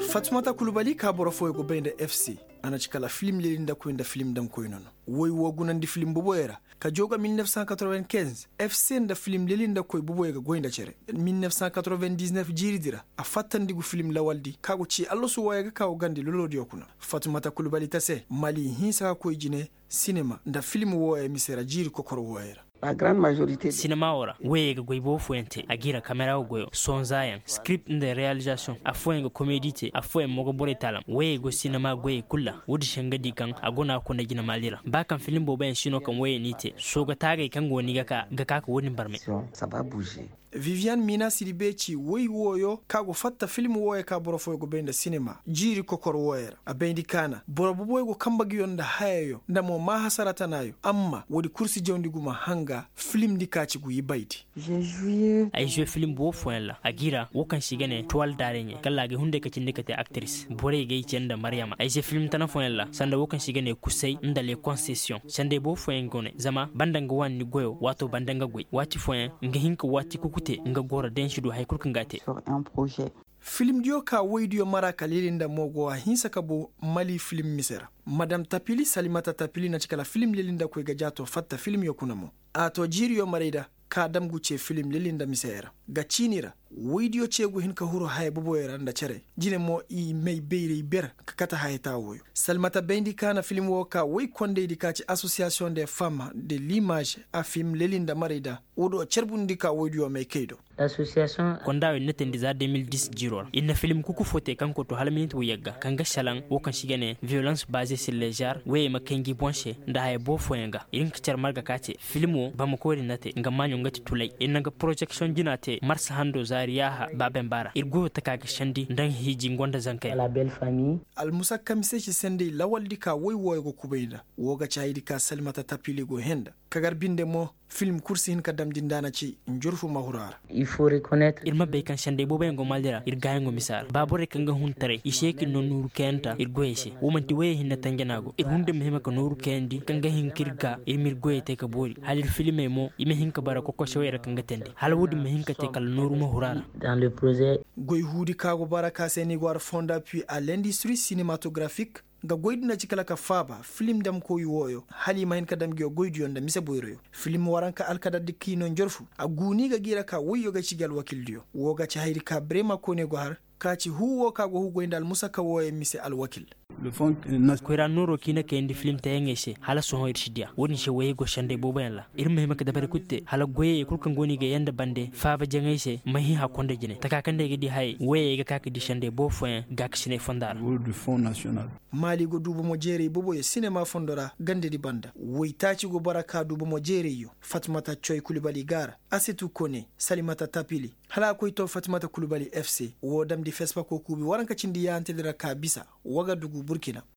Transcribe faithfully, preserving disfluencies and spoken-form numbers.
Fatoumata Coulibaly ka boro foy go bende F C ana cikala film lelinda ko inda film dam ko nono woy wogunandi film boboyera ka joga mille neuf cent quatre-vingt-quinze F C nda film lelinda ko boboyega goynda cere mille neuf cent quatre-vingt-dix-neuf jiridira a fattandigu film lawaldi kago ci allo su woyega kawo gandi lolodi okuna Fatoumata Coulibaly tase Mali hinsa ko jine cinéma nda film woye misera jiri kokoro woyera. La grande majorité cinéma ora wega goybo fuente agira camera goyo sonzayan script de réalisation afoyenga comédie afoyen mogo bore talam wego cinéma goye kulla wodi shangadi kan agona ko na gina malira ba kan film bo ben shino kan waye nite so ga tage kan goni ga ka ga ka woni barme ça va bouger. Viviane Mina Sidibé ci woy woyo kago fatta film woye ka boro foy go benda cinéma jiri kokor woyera a bendi kana boro boy go kambagi yonda hayo ndamo ma hasarata nayo amma wodi kursi jondiguma hanga film dikaci gu yibayti J'ai joué ay je film bo foyla agira wokan shigane toile darenye kala ga hunde ka cinde kate actrice bore gay cenda Mariama ay je film tana foyla sanda wokan shigane kusay ndale concession sande bo foyen gone zama bandanga wanni goyo wato bandanga goy wati foyen nga hinka wati kukute nga gora den shido hay kulkan gate sur un projet. film dio ka woydiyo mara kalilinda mogo a hinsa kabo Mali film misera Madame Tapili Salimata Tapili na cikala film lelinda ko gajato fatta film yokunamo ato jiriyo marida ka damgu ce film lelinda misera gacinira woydiyo cegu hinka huro hay boboyera nda cere jine mo i mey beyri ber kata hayta woyo Salmata bendi kana film wo ka woy konde di kaci association des femmes de l'image a film lelinda marida wodo cerbundi ka woydiyo may keido l'association kondawe netendi za deux mille dix jiror inna film kuku fote kanko to hal minute yagga kanga shalan wo kan shigane violence basée sur les genres we makengi bonche nda hay bo foyenga in kicar marga kace filmo bamako rinate ngamanyo ngati tulay inanga projection jinate mars hando zariyaha babembara irgo takaga shandi ndan hiji ngonda zankay La belle famille. al musa kamise ci sende lawaldi ka woy woy go kubayda woga chaydi ka Salimata Tapili go henda kagar binde mo film kursi hin kadam dindana ci njurfu mahurara Il faut reconnaître irma be kan shande bo bengo maldira irgayengo misar babore kanga huntare isheki no nuru kenta irgoyese womanti weye hinna tangenago ir hunde mehema ko nuru kendi kanga hinkirga irmir goyete ka bori halir filme mo ime hinka bara ko ko shawera kanga tende hal wudi mehinka te kala nuru mahurara dans le projet goy hudi kago baraka seni gwar fonda puis à l'industrie cinématographique ga goydina cikala ka faba film dam ko yoyo halima hen kadam gyo goydi yonda mise boyroyo film waranka alkada dikino njorfu a guni ga gira ka woyo ga cigal wakildio woga ci hayri ka brema ko ne go har ka ci huwo ka go hugo indal musaka woye mise al wakil le fond kwera noro kina ke indi film tayengeshe hala so hoyr shidia woni she waye go shande bobo yalla irme hema ka dabare kutte hala goye kulkan goni ga yanda bande faba jangayshe mahi ha konde jine taka kande ga di hay waye ga kaka di shande bo foyen ga kshine fondar du fond national Mali go dubo mo jere bobo ye cinéma fondora gande di banda woy taci go baraka dubo mo jere yo Fatoumata Choy Coulibaly gara Asetou Kone Salimata Tapili hala koy to Fatoumata Coulibaly F C wo dam di fespa ko kubi waranka cindi yante dira ka bisa waga dugu Burkina